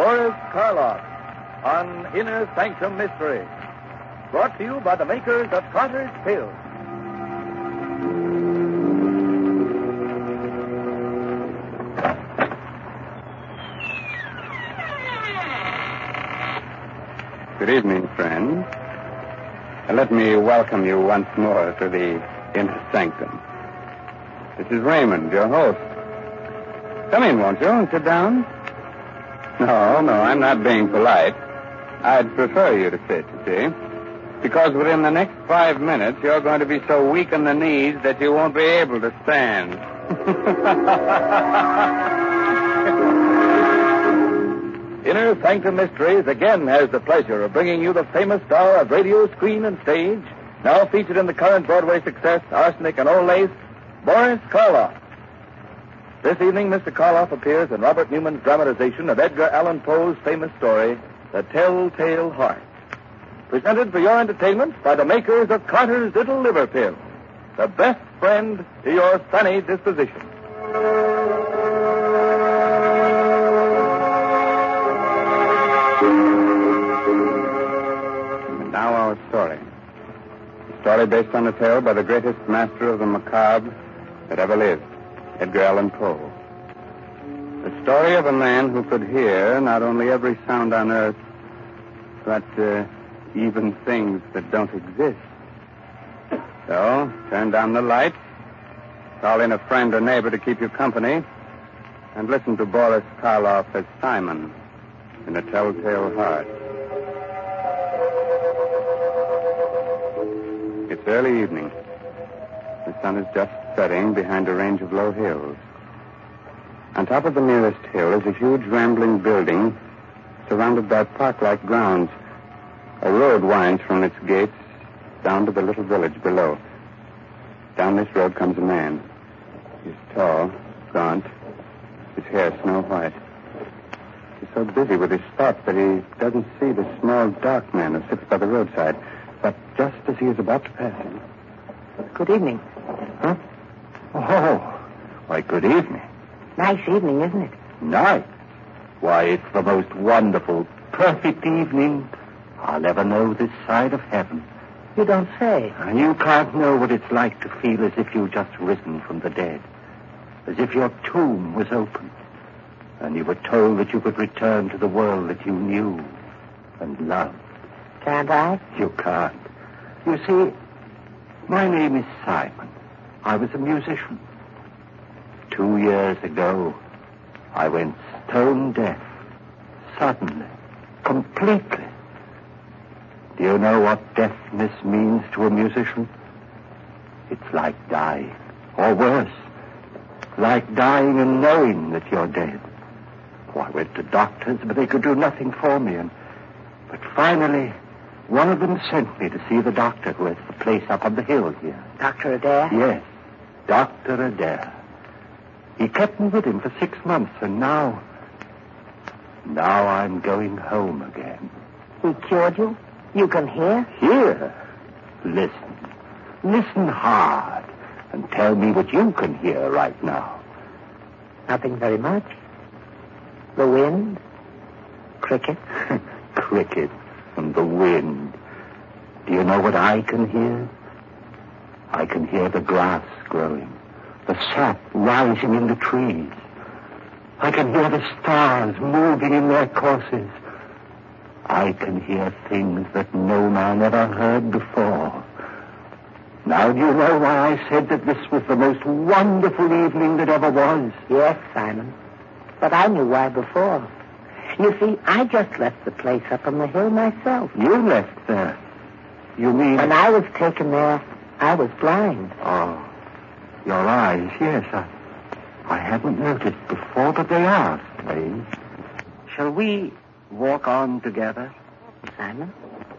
Boris Karloff on Inner Sanctum Mystery. Brought to you by the makers of Trotter's Pills. Good evening, friends. Let me welcome you once more to the Inner Sanctum. This is Raymond, your host. Come in, won't you, and sit down? No, I'm not being polite. I'd prefer you to sit, you see. Because within the next 5 minutes, you're going to be so weak in the knees that you won't be able to stand. Inner Sanctum Mysteries again has the pleasure of bringing you the famous star of radio, screen, and stage, now featured in the current Broadway success, Arsenic and Old Lace, Boris Karloff. This evening, Mr. Karloff appears in Robert Newman's dramatization of Edgar Allan Poe's famous story, The Telltale Heart. Presented for your entertainment by the makers of Carter's Little Liver Pill, the best friend to your sunny disposition. And now our story. A story based on a tale by the greatest master of the macabre that ever lived, Edgar Allan Poe. The story of a man who could hear not only every sound on earth, but even things that don't exist. So, turn down the lights, call in a friend or neighbor to keep you company, and listen to Boris Karloff as Simon in A Telltale Heart. It's early evening. The sun is just setting behind a range of low hills. On top of the nearest hill is a huge rambling building surrounded by park-like grounds. A road winds from its gates down to the little village below. Down this road comes a man. He's tall, gaunt, his hair snow white. He's so busy with his thoughts that he doesn't see the small, dark man who sits by the roadside. But just as he is about to pass him... Good evening. Huh? Oh, why, good evening. Nice evening, isn't it? Nice? Why, it's the most wonderful, perfect evening I'll ever know this side of heaven. You don't say. And you can't know what it's like to feel as if you've just risen from the dead. As if your tomb was opened. And you were told that you could return to the world that you knew and loved. Can't I? You can't. You see, my name is Simon. I was a musician. 2 years ago, I went stone deaf. Suddenly. Completely. Do you know what deafness means to a musician? It's like dying. Or worse. Like dying and knowing that you're dead. Oh, I went to doctors, but they could do nothing for me. But finally, one of them sent me to see the doctor who has the place up on the hill here. Dr. Adair? Yes, Dr. Adair. He kept me with him for 6 months, and now I'm going home again. He cured you? You can hear? Hear? Listen. Listen hard, and tell me what you can hear right now. Nothing very much. The wind. Crickets. Crickets and the wind. Do you know what I can hear? I can hear the grass growing, the sap rising in the trees. I can hear the stars moving in their courses. I can hear things that no man ever heard before. Now do you know why I said that this was the most wonderful evening that ever was? Yes, Simon. But I knew why before. You see, I just left the place up on the hill myself. You left there? You mean... When I was taken there, I was blind. Oh, your eyes, yes. I hadn't noticed before, but they are strange. Shall we walk on together? Simon?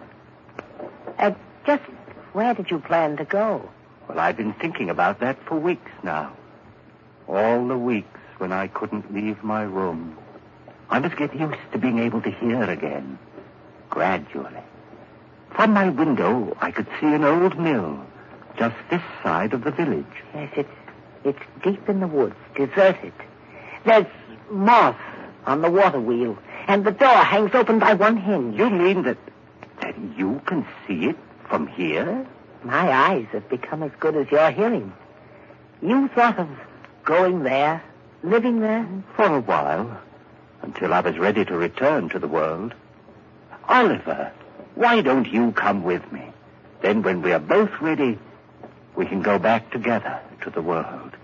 Just where did you plan to go? Well, I've been thinking about that for weeks now. All the weeks when I couldn't leave my room. I must get used to being able to hear again. Gradually. From my window, I could see an old mill just this side of the village. Yes, it's deep in the woods, deserted. There's moss on the water wheel. And the door hangs open by one hinge. You mean that you can see it from here? My eyes have become as good as your hearing. You thought of going there, living there? For a while, until I was ready to return to the world. Oliver, why don't you come with me? Then when we are both ready, we can go back together to the world.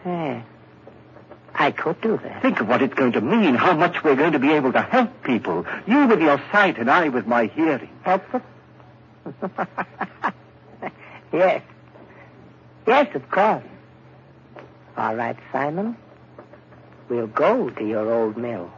I could do that. Think of what it's going to mean, how much we're going to be able to help people. You with your sight and I with my hearing. Help them? Yes. Yes, of course. All right, Simon. We'll go to your old mill.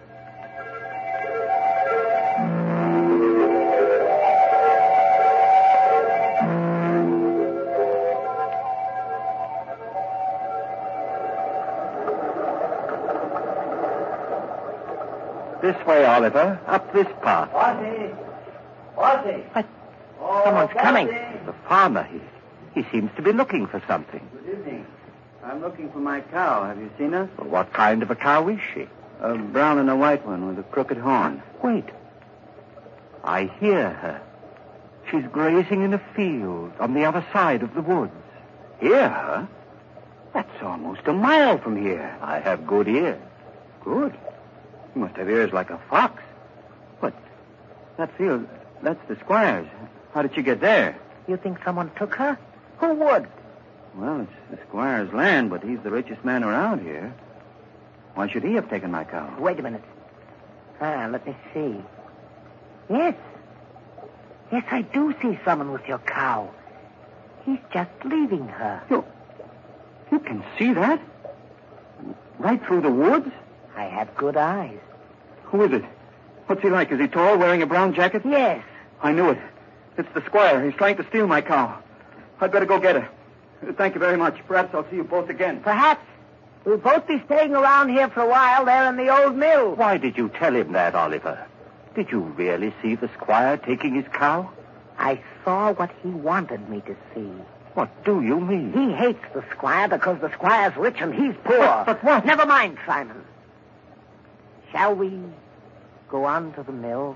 This way, Oliver. Up this path. Ozzy! What? Someone's coming. The farmer, he seems to be looking for something. Good evening. I'm looking for my cow. Have you seen her? Well, what kind of a cow is she? A brown and a white one with a crooked horn. Wait. I hear her. She's grazing in a field on the other side of the woods. Hear her? That's almost a mile from here. I have good ears. Good. You must have ears like a fox. But that field, that's the squire's. How did you get there? You think someone took her? Who would? Well, it's the squire's land, but he's the richest man around here. Why should he have taken my cow? Wait a minute. Let me see. Yes. Yes, I do see someone with your cow. He's just leaving her. You can see that? Right through the woods? I have good eyes. Who is it? What's he like? Is he tall, wearing a brown jacket? Yes. I knew it. It's the squire. He's trying to steal my cow. I'd better go get her. Thank you very much. Perhaps I'll see you both again. Perhaps. We'll both be staying around here for a while there in the old mill. Why did you tell him that, Oliver? Did you really see the squire taking his cow? I saw what he wanted me to see. What do you mean? He hates the squire because the squire's rich and he's poor. But what? Never mind, Simon. Shall we go on to the mill?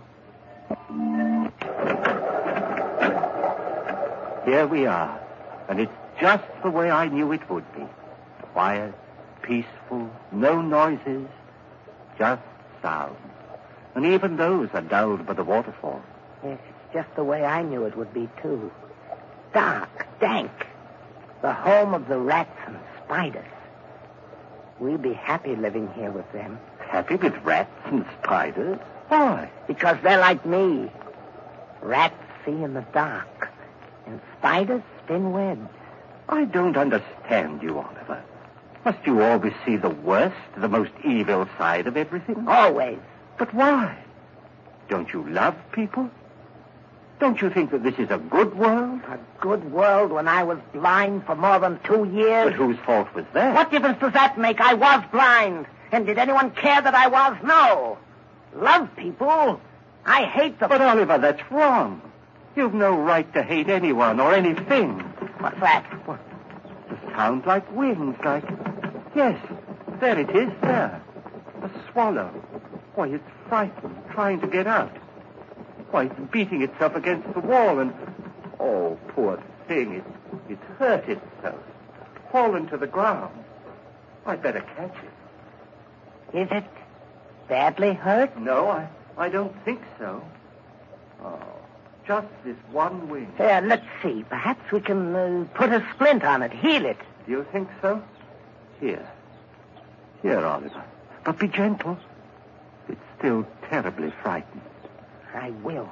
Here we are. And it's just the way I knew it would be. Quiet, peaceful, no noises, just sound. And even those are dulled by the waterfall. Yes, it's just the way I knew it would be, too. Dark, dank. The home of the rats and spiders. We'll be happy living here with them. Happy with rats and spiders? Why? Because they're like me. Rats see in the dark, and spiders spin webs. I don't understand you, Oliver. Must you always see the worst, the most evil side of everything? Always. But why? Don't you love people? Don't you think that this is a good world? A good world when I was blind for more than 2 years. But whose fault was that? What difference does that make? I was blind. And did anyone care that I was? No. Love people. I hate them. But, Oliver, that's wrong. You've no right to hate anyone or anything. What's that? What? It sounds like wings, like... Yes, there it is, there. A swallow. Why, it's frightened, trying to get out. Why, it's beating itself against the wall and... Oh, poor thing, it's hurt itself. Fallen to the ground. I'd better catch it. Is it badly hurt? No, I don't think so. Oh, just this one wing. Let's see. Perhaps we can put a splint on it, heal it. Do you think so? Here, Oliver. But be gentle. It's still terribly frightened. I will.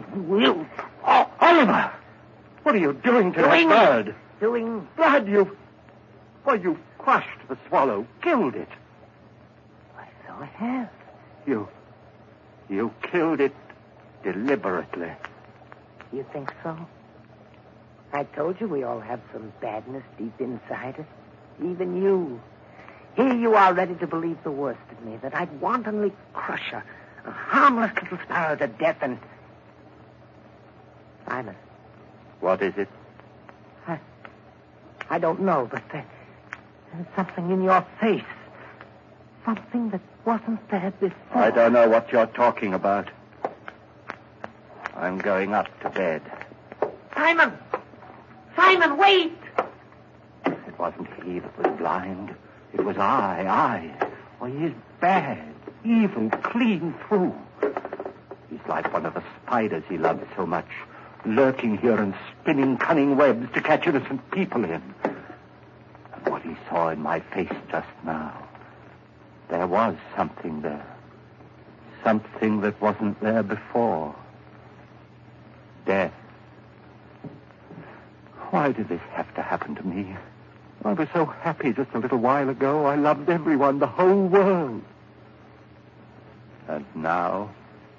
Oh, Oliver! What are you doing to that bird? Doing... Blood, you've crushed the swallow, killed it. So I have. You killed it deliberately. You think so? I told you we all have some badness deep inside us. Even you. Here you are ready to believe the worst of me, that I'd wantonly crush a harmless little sparrow to death and... Simon. What is it? I don't know, but there's something in your face. something that wasn't there before. I don't know what you're talking about. I'm going up to bed. Simon! Simon, wait! It wasn't he that was blind. It was I. Why, he's bad, evil, clean through. He's like one of the spiders he loved so much, lurking here and spinning cunning webs to catch innocent people in. And what he saw in my face just now, there was something there. Something that wasn't there before. Death. Why did this have to happen to me? I was so happy just a little while ago. I loved everyone, the whole world. And now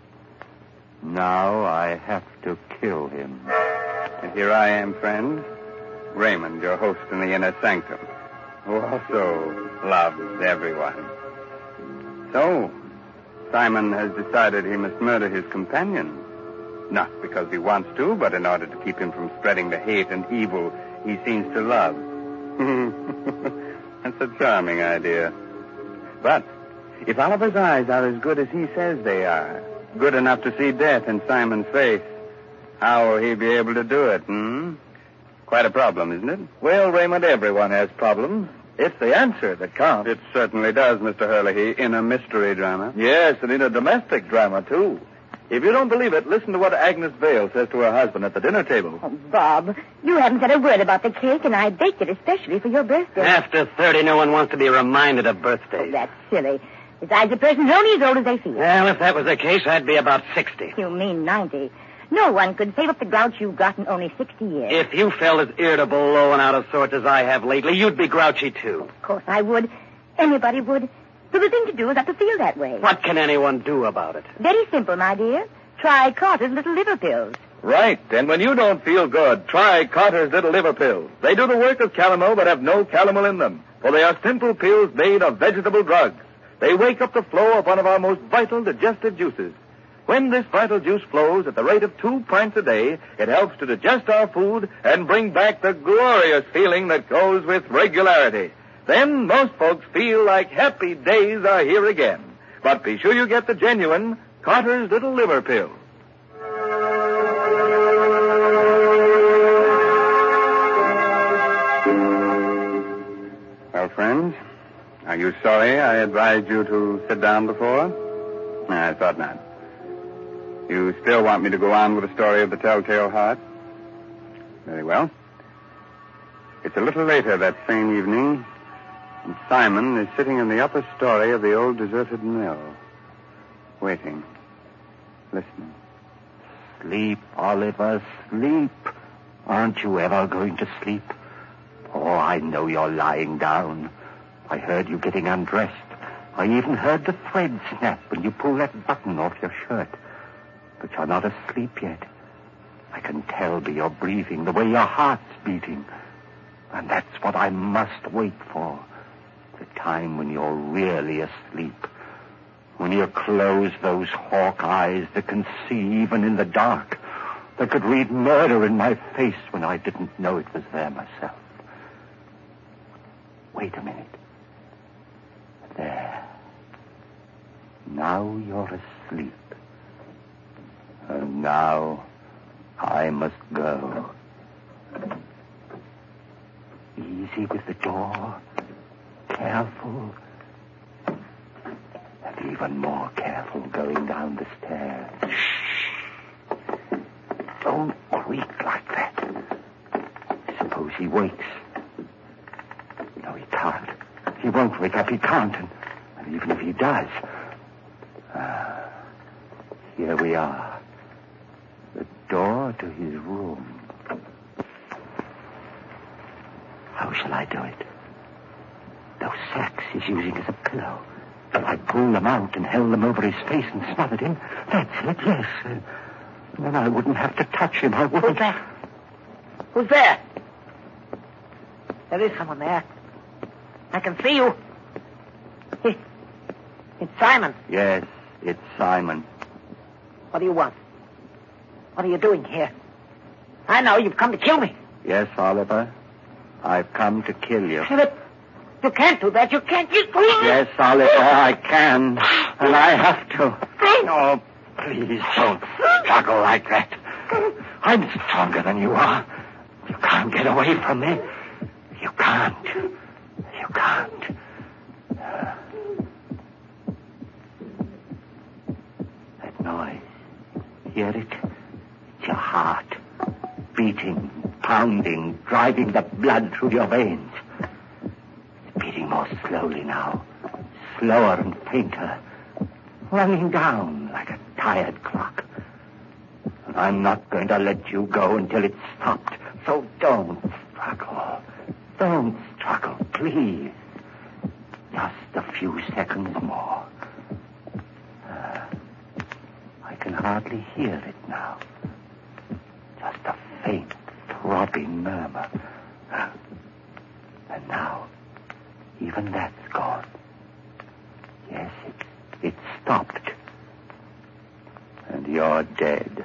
I have to kill him. And here I am, friend, Raymond, your host in the inner sanctum, who also loves everyone. So, Simon has decided he must murder his companion. Not because he wants to, but in order to keep him from spreading the hate and evil he seems to love. That's a charming idea. But if Oliver's eyes are as good as he says they are, good enough to see death in Simon's face, how will he be able to do it, Quite a problem, isn't it? Well, Raymond, everyone has problems. It's the answer that counts. It certainly does, Mr. Herlihy, in a mystery drama. Yes, and in a domestic drama, too. If you don't believe it, listen to what Agnes Vale says to her husband at the dinner table. Oh, Bob, you haven't said a word about the cake, and I baked it especially for your birthday. After 30, no one wants to be reminded of birthdays. Oh, that's silly. Besides, a person's only as old as they feel. Well, if that was the case, I'd be about 60. You mean 90. No one could save up the grouch you've got in only 60 years. If you felt as irritable, low, and out of sorts as I have lately, you'd be grouchy, too. Of course I would. Anybody would. So the thing to do is not to feel that way. What can anyone do about it? Very simple, my dear. Try Carter's Little Liver Pills. Right. And when you don't feel good, try Carter's Little Liver Pills. They do the work of calomel but have no calomel in them. For they are simple pills made of vegetable drugs. They wake up the flow of one of our most vital digestive juices. When this vital juice flows at the rate of 2 pints a day, it helps to digest our food and bring back the glorious feeling that goes with regularity. Then most folks feel like happy days are here again. But be sure you get the genuine Carter's Little Liver Pill. Well, friends, are you sorry I advised you to sit down before? I thought not. You still want me to go on with the story of the Telltale Heart? Very well. It's a little later that same evening, and Simon is sitting in the upper story of the old deserted mill, waiting, listening. Sleep, Oliver, sleep. Aren't you ever going to sleep? Oh, I know you're lying down. I heard you getting undressed. I even heard the thread snap when you pulled that button off your shirt. But you're not asleep yet. I can tell by your breathing, the way your heart's beating. And that's what I must wait for. The time when you're really asleep. When you close those hawk eyes that can see even in the dark. That could read murder in my face when I didn't know it was there myself. Wait a minute. There. Now you're asleep. And now I must go. Easy with the door. Careful. And even more careful going down the stairs. Shh. Don't creak like that. Suppose he wakes. No, he can't. He won't wake up. He can't. And even if he does... here we are. The door to his room. How shall I do it? Those sacks he's using as a pillow. If I pulled them out and held them over his face and smothered him, that's it, yes. Then I wouldn't have to touch him. I wouldn't... Who's there? Who's there? There is someone there. I can see you. It's Simon. Yes, it's Simon. What do you want? What are you doing here? I know you've come to kill me. Yes, Oliver. I've come to kill you. Philip, You can't do that. You can't. Yes, Oliver, I can. And I have to. Oh, please don't struggle like that. I'm stronger than you are. You can't get away from me. You can't. You can't. That noise. Hear it? It's your heart. Beating, pounding, driving the blood through your veins. It's beating more slowly now. Slower and fainter. Running down like a tired clock. And I'm not going to let you go until it's stopped. So don't struggle. Don't struggle, please. Just a few seconds more. I can hardly hear it now. Just a faint, throbbing murmur. And now, even that's gone. Yes, it's stopped. And you're dead.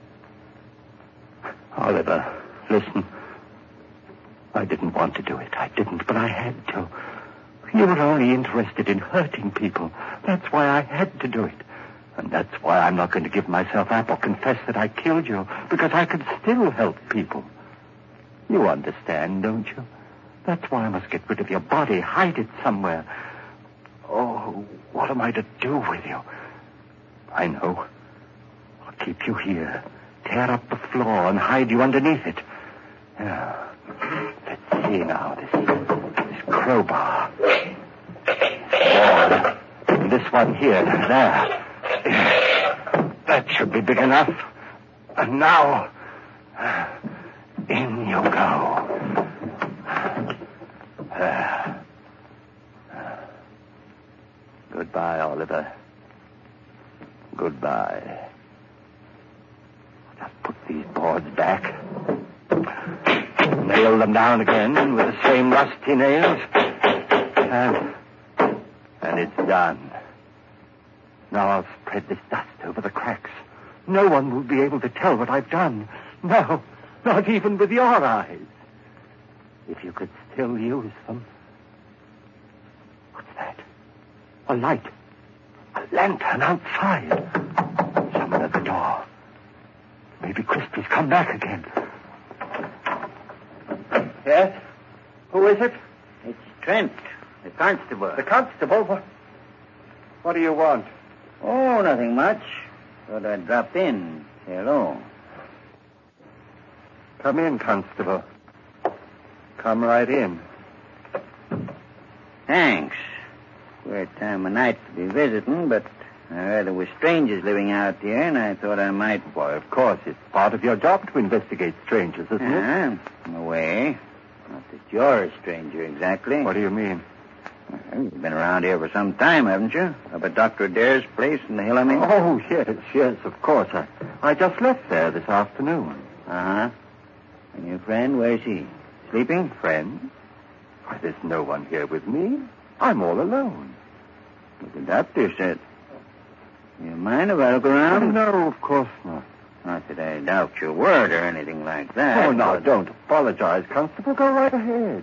Oliver, listen. I didn't want to do it. I didn't, but I had to. You were only interested in hurting people. That's why I had to do it. And that's why I'm not going to give myself up or confess that I killed you, because I could still help people. You understand, don't you? That's why I must get rid of your body, hide it somewhere. Oh, what am I to do with you? I know. I'll keep you here, tear up the floor and hide you underneath it. Yeah. Let's see now, this crowbar. Board. And this one here, there. That should be big enough. And now, in you go. Goodbye, Oliver. Goodbye. Just put these boards back. Nail them down again with the same rusty nails. And it's done. Now I'll spread this dust over the cracks. No one will be able to tell what I've done. No, not even with your eyes. If you could still use them. What's that? A light. A lantern outside. Someone at the door. Maybe Christie's come back again. Yes? Who is it? It's Trent, the constable. The constable? What do you want? Oh, nothing much. Thought I'd drop in. Say hello. Come in, constable. Come right in. Thanks. Queer time of night to be visiting, but I heard there were strangers living out here, and I thought I might... Why, of course, it's part of your job to investigate strangers, isn't it? In a way. Not that you're a stranger, exactly. What do you mean? Well, you've been around here for some time, haven't you? Up at Dr. Adair's place in the hill, I mean? Oh, yes, of course. I just left there this afternoon. Uh-huh. And your friend, where's he? Sleeping? Friend? Why, there's no one here with me. I'm all alone. But the doctor said... You mind if I look around? No, of course not. Not that I doubt your word or anything like that. Oh, no, don't apologize, Constable. Go right ahead.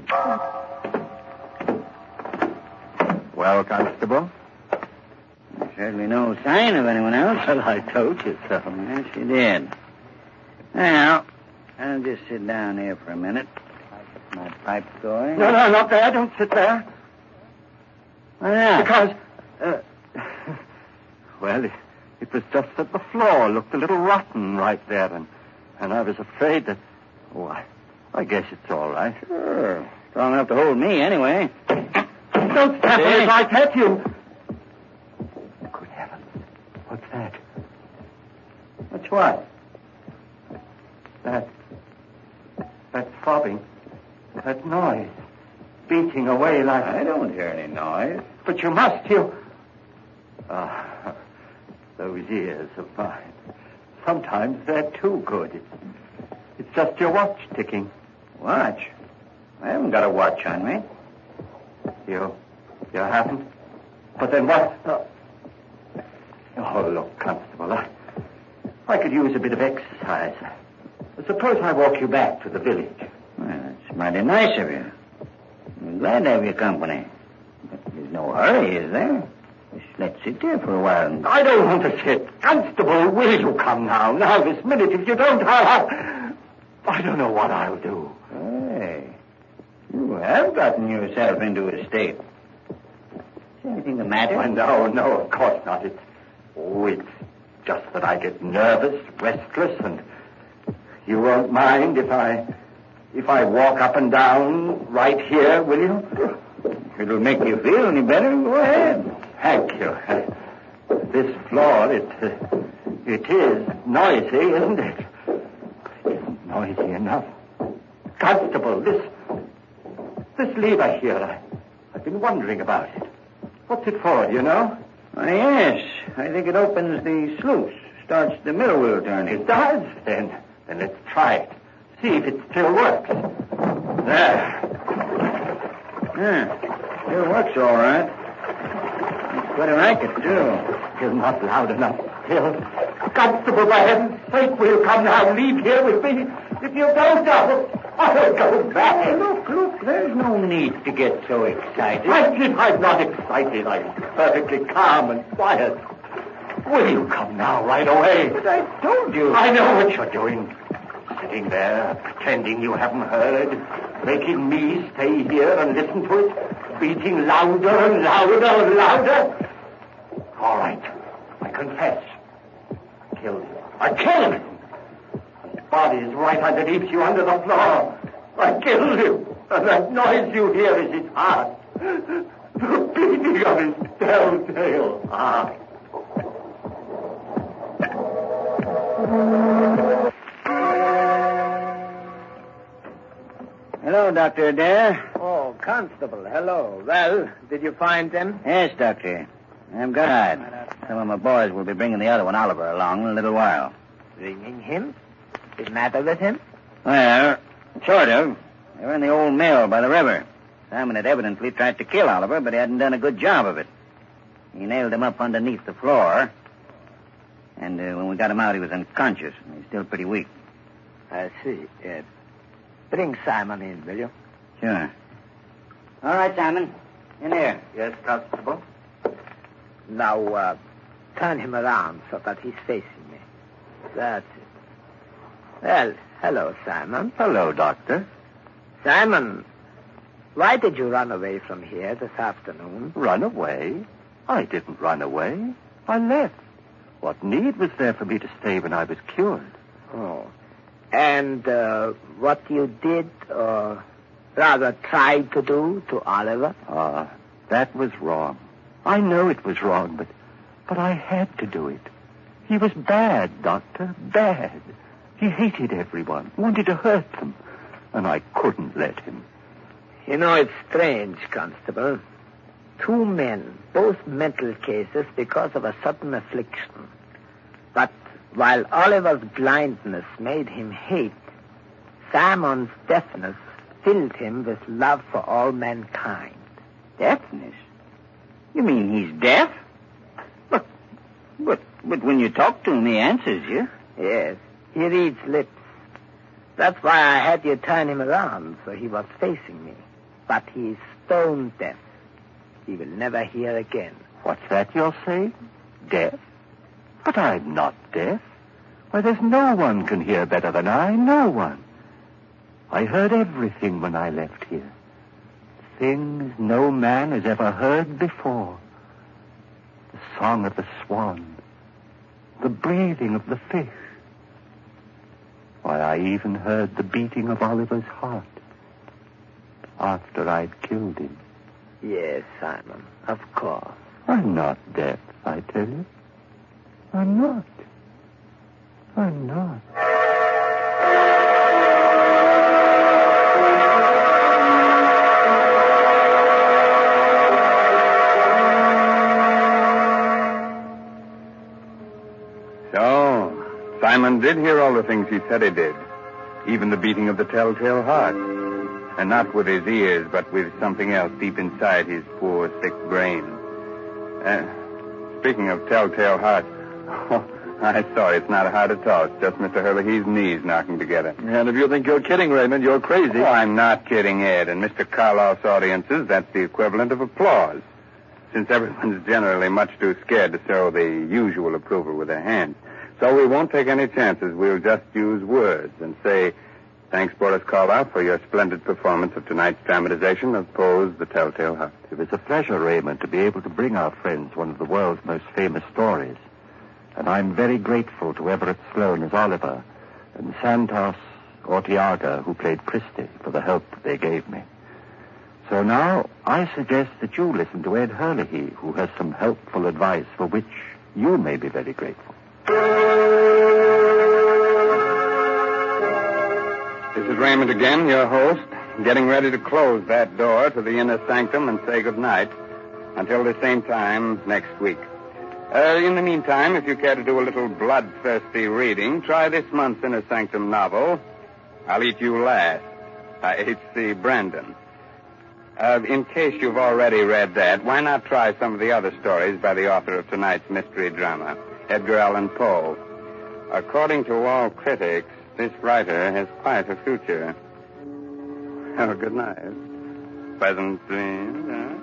Well, Constable? There's certainly no sign of anyone else. Well, I told you so. Yes, you did. Now, I'll just sit down here for a minute. I'll get my pipe going. No, not there. Don't sit there. Why not? Because, well, it was just that the floor looked a little rotten right there, and I was afraid that... Oh, I guess it's all right. Sure. Strong enough to hold me, anyway. Don't step on it like that, you... Good heavens. What's that? What's what? That throbbing. That noise. Beating away like... I don't hear any noise. But you must, you... Those ears of mine. Sometimes they're too good. It's just your watch ticking. Watch? I haven't got a watch on me. You haven't? But then what? Oh, look, Constable, I could use a bit of exercise. Suppose I walk you back to the village. Well, that's mighty nice of you. I'm glad to have your company. But there's no hurry, is there? Just let's sit there for a while. I don't want to sit. Constable, will you come now? Now, this minute. If you don't, I don't know what I'll do. Hey, you have gotten yourself into a state. Is anything the matter? No, of course not. It's just that I get nervous, restless, and you won't mind if I walk up and down right here, will you? If it'll make you feel any better, go ahead. Thank you. This floor, it is noisy, isn't it? It isn't noisy enough. Constable, this lever here, I've been wondering about it. What's it for, do you know? Yes, I think it opens the sluice, starts the middle wheel turning. It does? Then let's try it. See if it still works. There. Yeah, still works all right. It's quite a racket, too. You're not loud enough still. Constable, for heaven's sake, will you come now? Leave here with me. If you don't, I'll go back. Hey, look, there's no need to get so excited. I'm not excited. I'm perfectly calm and quiet. Will you come now, right away? But I told you. I know what you're doing. Sitting there, pretending you haven't heard, making me stay here and listen to it, beating louder and louder and louder. All right, I confess. I killed him. I killed him. His body is right underneath you, under the floor. I killed him. And that noise you hear is his heart. The beating of his telltale heart. Hello, Dr. Adair. Oh, Constable, hello. Well, did you find them? Yes, Doctor. I'm glad. Some of my boys will be bringing the other one, Oliver, along in a little while. Bringing him? What's the matter with him? Well, sort of. They were in the old mill by the river. Simon had evidently tried to kill Oliver, but he hadn't done a good job of it. He nailed him up underneath the floor. And when we got him out, he was unconscious. He's still pretty weak. I see. Bring Simon in, will you? Sure. All right, Simon. In here. Yes, Constable? Now, turn him around so that he's facing me. That's it. Well, hello, Simon. Hello, Doctor. Simon, why did you run away from here this afternoon? Run away? I didn't run away. I left. What need was there for me to stay when I was cured? Oh. And what you did, or rather tried to do to Oliver? That was wrong. I know it was wrong, but I had to do it. He was bad, Doctor, bad. He hated everyone, wanted to hurt them, and I couldn't let him. You know, it's strange, Constable. 2 men, both mental cases because of a sudden affliction. But while Oliver's blindness made him hate, Simon's deafness filled him with love for all mankind. Deafness? You mean he's deaf? But when you talk to him, he answers you. Yes, he reads lips. That's why I had you turn him around, so he was facing me. But he's stone deaf. He will never hear again. What's that you're saying? Deaf? But I'm not deaf. Why, there's no one can hear better than I. No one. I heard everything when I left here. Things no man has ever heard before. The song of the swan. The breathing of the fish. Why, I even heard the beating of Oliver's heart. After I'd killed him. Yes, Simon, of course. I'm not deaf, I tell you. I'm not. I'm not. So, Simon did hear all the things he said he did. Even the beating of the telltale heart. And not with his ears, but with something else deep inside his poor, sick brain. Speaking of telltale heart, I'm sorry, it's not a heart at all. It's just Mr. Hurley's knees knocking together. And if you think you're kidding, Raymond, you're crazy. Oh, I'm not kidding, Ed. In Mr. Karloff's audiences, that's the equivalent of applause. Since everyone's generally much too scared to show the usual approval with their hands. So we won't take any chances. We'll just use words and say, thanks, Boris Karloff, for your splendid performance of tonight's dramatization of Poe's The Telltale Heart. It was a pleasure, Raymond, to be able to bring our friends one of the world's most famous stories. And I'm very grateful to Everett Sloane as Oliver and Santos Ortiaga, who played Christie, for the help they gave me. So now I suggest that you listen to Ed Hurley, who has some helpful advice for which you may be very grateful. This is Raymond again, your host, getting ready to close that door to the inner sanctum and say goodnight until the same time next week. In the meantime, if you care to do a little bloodthirsty reading, try this month's Inner Sanctum novel, I'll Eat You Last, by H.C. Brandon. In case you've already read that, why not try some of the other stories by the author of tonight's mystery drama, Edgar Allan Poe? According to all critics, this writer has quite a future. Oh, good night. Pleasant dreams, huh?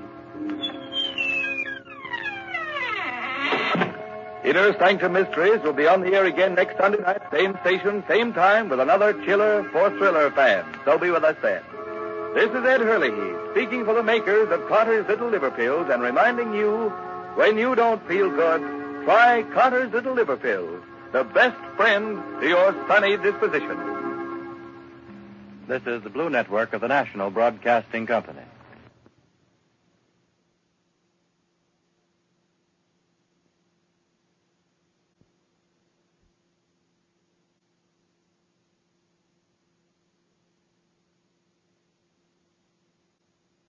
Inner Sanctum Mysteries will be on the air again next Sunday night, same station, same time, with another chiller for thriller fans. So be with us then. This is Ed Hurley, speaking for the makers of Carter's Little Liver Pills and reminding you, when you don't feel good, try Carter's Little Liver Pills, the best friend to your sunny disposition. This is the Blue Network of the National Broadcasting Company.